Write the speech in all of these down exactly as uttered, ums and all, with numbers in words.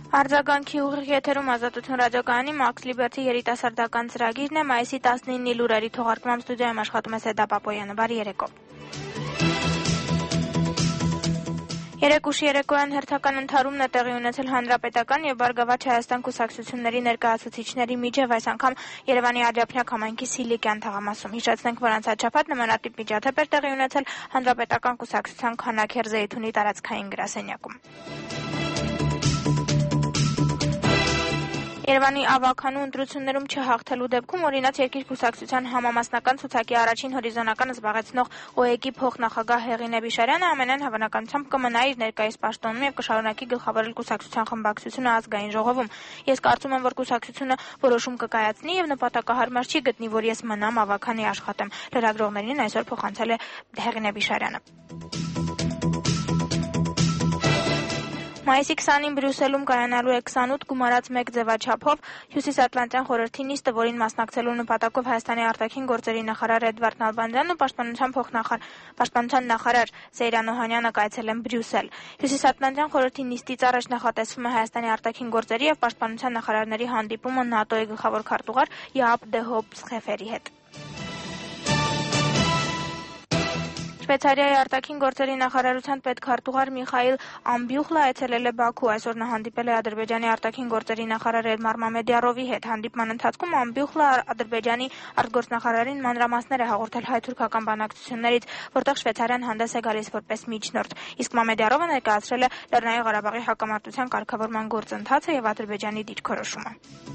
Արձագանքի ուղիղ եթերում Ազատություն ռադիոկայանի Max Liberty երիտասարդական ծրագիրն է, մայիսի տասնինի լուրերի թողարկմամբ ստուդիայում աշխատում է Սեդա Պապոյանը, բարի երեկո։ Երեկ ուշ երեկոյան հերթական ընդհարումն է տեղի ունեցել Հանրապետական եւ Բարգավաճ Հայաստան կուսակցությունների ներկայացուցիչների միջև, այս անգամ Երևանի Աջափնյակ համայնքի Սիլիկյան թաղամասում։ Հիշեցնենք, որ անցած շաբաթ նմանատիպ միջադեպ էր տեղի ունեցել Հանրապետական կուսակցության Քանաքեր Զեյթունի տարածքային գրասենյակում։ Երևանի ավականու ընտրություններում չհաղթելու դեպքում օրինաց երկիր կուսակցության համամասնական ցուցակի առաջին հորիզոնականը զբաղեցնող ՕԵԿ-ի փոխնախագահ Հեղինե Բիշարյանը ամենայն հավանականությամբ կմնա իր ներկայիս պաշտոնում եւ կշարունակի գլխավորել կուսակցության խմբակցությունը ազգային ժողովում։ Ես կարծում եմ, որ կուսակցությունը որոշում կկայացնի եւ նպատակահարմար չի գտնի, որ ես մնամ ավականի աշխատեմ։ Լրագրողներին այսօր փոխանցել է Հեղինե Բիշարյանը։ Մայիսի քսանին Բրյուսելում կայանալու է քսանութ գումարած մեկ ձևաչափով Հյուսիսատլանտյան խորհրդի նիստը, որին մասնակցելու նպատակով Հայաստանի արտաքին գործերի նախարար Էդվարդ Նալբանդյանն ու պաշտպանության փոխնախարար պաշտպանության նախարար Սեյրան Օհանյանը կայցել են Բրյուսել։ Հյուսիսատլանտյան խորհրդի նիստից առաջ նախատեսվում է Հայաստանի արտաքին գործերի եւ պաշտպանության նախարարների հանդիպումը ՆԱՏՕ-ի գլխավոր քարտուղար Յաապ դե Հոոբ Սխեֆերի հետ։ Շվեյցարիայի արտաքին գործերի նախարարության պետքարտուղար Միխայիլ Ամբյուխլը այցելել է Բաքու, այսօր նա հանդիպել է Ադրբեջանի արտաքին գործերի նախարար Էլմար Մամեդյարովի հետ։ Հանդիպման ընթացքում Ամբյուխլը Ադրբեջանի արտգործնախարարին մանրամասներ է հաղորդել հայ-թուրքական բանակցություններից, որտեղ Շվեյցարիան հանդես է գալիս որպես միջնորդ, իսկ Մամեդյարովը ներկայացրել է Լեռնային Ղարաբաղի հակամարտության կարգավորման գործընթացը եւ Ադրբեջանի դիրքորոշումը։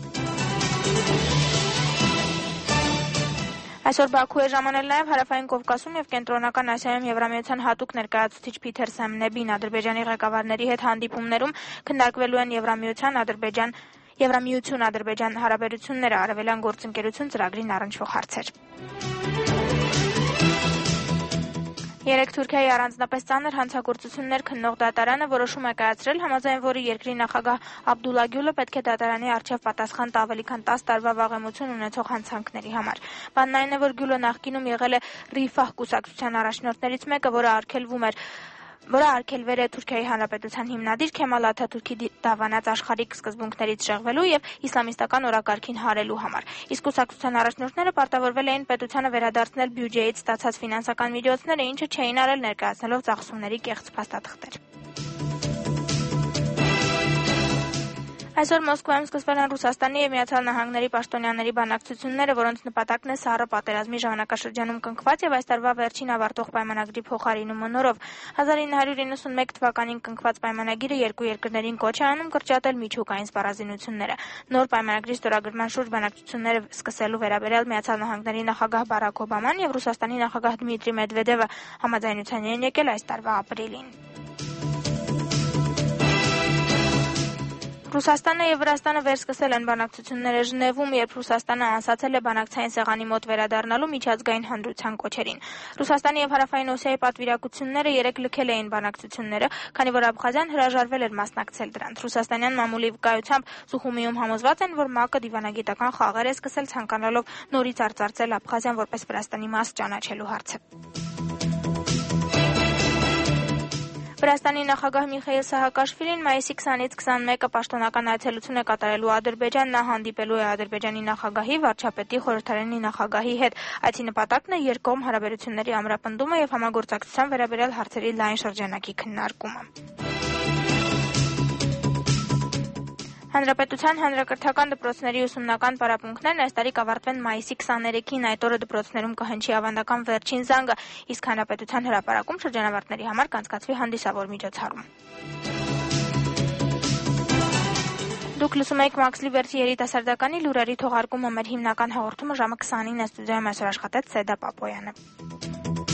Այսօր Բաքու է ժամանել նաև Հարավային Կովկասում եւ Կենտրոնական Ասիայում Եվրամիության հատուկ ներկայացուցիչ Փիթեր Սեմնեբին Ադրբեջանի ղեկավարների հետ հանդիպումներում քննարկվելու են Եվրամիության Ադրբեջան Եվրամիություն Ադրբեջան հարաբերությունները, արևելյան գործընկերություն ծրագրին առնչվող հարցեր։ Երեք Թուրքիայի առանձնապես ծանր հանցագործություններ քննող դատարանը որոշում է կայացրել, համաձայն որի երկրի նախագահ Աբդուլլա Գյուլը պետք է դատարանի առջև պատասխան տա ավելի քան տասը տարվա վաղեմություն ունեցող հանցանքների համար։ Բանն այն է, որ Գյուլը նախկինում եղել է Ռիֆահ կուսակցության առաջնորդներից մեկը, որը արգելվում էր որը արգելվել է Թուրքիայի Հանրապետության հիմնադիր Քեմալ Աթաթուրքի դավանած աշխարհիկ սկզբունքներից շեղվելու եւ իսլամիստական օրակարգին հարելու համար։ Իսկ կուսակցության առաջնորդները պարտավորվել էին պետությանը վերադարձնել բյուջեից ստացած ֆինանսական միջոցները, ինչը չէին արել ներկայացնելով ծախսումների կեղծ փաստաթղթեր։ Այսօր Մոսկվայում սկսվել են Ռուսաստանի եւ Միացյալ Նահանգների պաշտոնյաների բանակցությունները, որոնց նպատակն է սառը պատերազմի ժամանակաշրջանում կնքված եւ այս տարվա վերջին ավարտող պայմանագրի փոխարինումը նորով։ հազար ինը հարյուր իննսունմեկ թվականին կնքված պայմանագիրը երկու երկրներին կոչ է անում կրճատել միջուկային սպառազինությունները։ Նոր պայմանագրի ստորագրման շուրջ բանակցությունները սկսելու վերաբերյալ Միացյալ Նահանգների նախագահ Բարակ Օբաման եւ Ռուսաստանի նախագահ Դմիտրի Մեդվեդևը համաձայնության են եկել այս տարվա ապրիլին։ Ռուսաստանը եւ Վրաստանը վերսկսել են բանակցությունները Ժնևում, երբ Ռուսաստանը անսացել է բանակցային սեղանի մոտ վերադառնալու միջազգային հանրության կոչերին։ Ռուսաստանի եւ Հարավային Օսիայի պատվիրակությունները երեք լքել էին բանակցությունները, քանի որ Աբխազիան հրաժարվել էր մասնակցել դրանց։ Ռուսաստանյան մամուլի վկայությամբ Սուխումիում համոզված են, որ ՄԱԿ-ը դիվանագիտական խաղեր է սկսել ցանկանալով նորից արծարծել Աբխազիան որպես Վրաստանի մաս ճանաչելու հարցը։ Վրաստանի նախագահ Միխայիլ Սահակաշվիլին մայիսի քսանից քսանմեկը պաշտոնական այցելություն է կատարելու Ադրբեջան, նա հանդիպելու է Ադրբեջանի նախագահի, վարչապետի, խորհրդարանի նախագահի հետ։ Այցի նպատակն է երկկողմ հարաբերությունների ամրապնդումը եւ համագործակցության վերաբերյալ հարցերի լայն շրջանակի քննարկումը։ Հանրապետության հանրակրթական դպրոցների ուսումնական պարապմունքներն այս տարի կավարտվեն մայիսի քսաներեքին, այդ օրը դպրոցներում կհնչի ավանդական վերջին զանգը, իսկ հանրապետության հրապարակում շրջանավարտների համար կանցկացվի հանդիսավոր միջոցառում։ Դուք լսում եք Max Liberty երիտասարդականի լուրերի թողարկումը, մեր հիմնական հաղորդումը ժամը քսանին է, ստուդիայում այսօր աշխատեց Սեդա Պապոյանը։